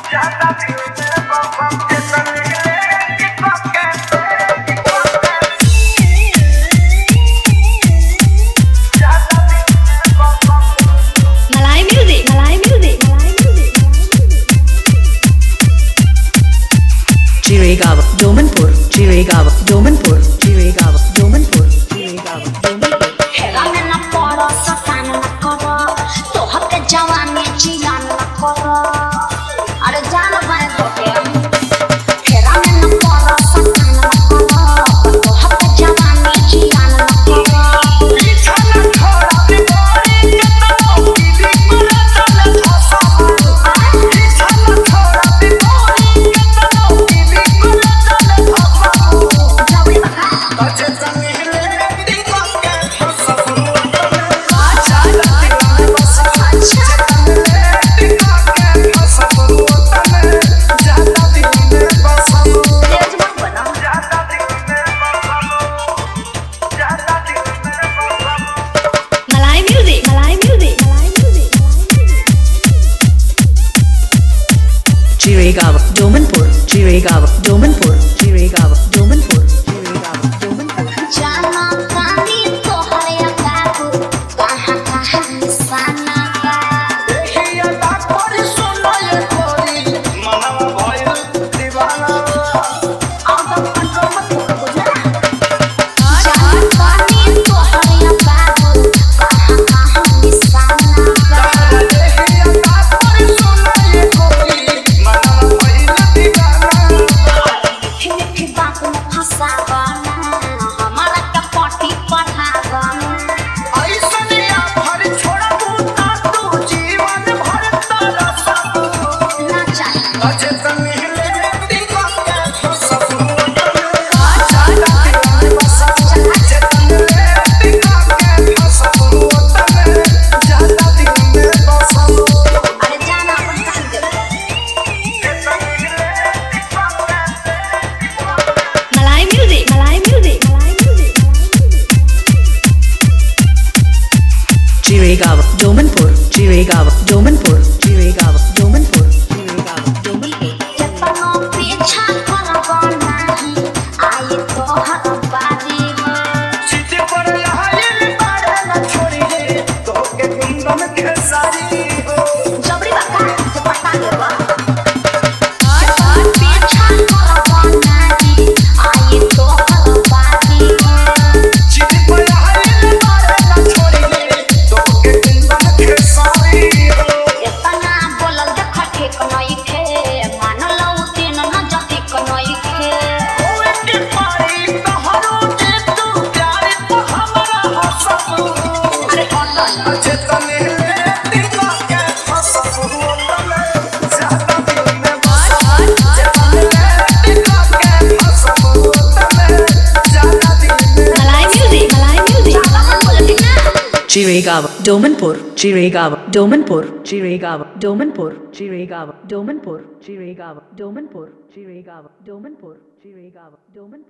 Jiregaon, Domanpur, Jiregaon, Domanpur, Jiregaon, Domanpur, Jiregaon, Domanpur. हेरा में न पड़ो सतान न करो तोहर के जवानी जियान न करो अरे जान बाए धोके हेरा में न पड़ो सतान न करो तोहर के जवानी जियान न करो पीछा न छोड़ा भी बोली के तो पीली पर चले फसा पीछा न छोड़ा भी बोली के तो पीली पर चले फसा जावे बका बचे संगे Jiregaon, Domanpur, Jiregaon, Domanpur, Jiregaon, Domanpur, Jiregaon, Domanpur. जाना कानी तोहरे बाबू कहाँ कहाँ निशाना बा देखिए डॉक्टर सुनो ये कोरी मनवा भइल दीवाना आउट ऑफ कंट्रोल मत हो बुझला जाना कानी तोहरे बाबू कहाँ कहाँ निशाना बा देखिए डॉक्टर सुनो ये कोरी मनवा भइल दीवाना लिखी बात में फंसा बना हमारा कपटी पढ़ा बना ऐसन या भर छोड़ा बूता तू जीवन भर तरसा ना चाहिए अजे तमिले दिखा के फंसा जाना बसा अजे तमिले दिखा के फंसा जाना दिल में बसा अरे जाना बता दे Malay music, Malay music, Malay music. Jiregaon, Domanpur, Jiregaon, Domanpur, Jiregaon, Domanpur, Jiregaon, Domanpur. जतनो पीछा करबो नाही आए तोहर बारी में सीधे पर आइल बारे न छोड़ी रे तोके कुंदन के सारी हो जबरी बाका जे पटा देबो पीछा करबो नाही आए तोहर बारी में सीधे पर आइल बारे न छोड़ी रे तोके कुंदन के सारी हो इतना बोलल देख ठीक नहीं खे मान लौ दिन न जति कनई खे ओए के पारी तोहरो जे तू प्यार तो हमरा हसब अरे कौन अच्छे तने दिखा के हसब तने ज्यादा दिल में बस जे तने दिखा के हसब तने ज्यादा दिल में Malay music, Malay music. ज्यादा बोल ठीक ना Jiregaon, Domanpur, Jiregaon, Domanpur, Jiregaon, Domanpur, Jiregaon, Domanpur, Jiregaon, Domanpur, Jiregaon, Domanpur, Jiregaon, Domanpur.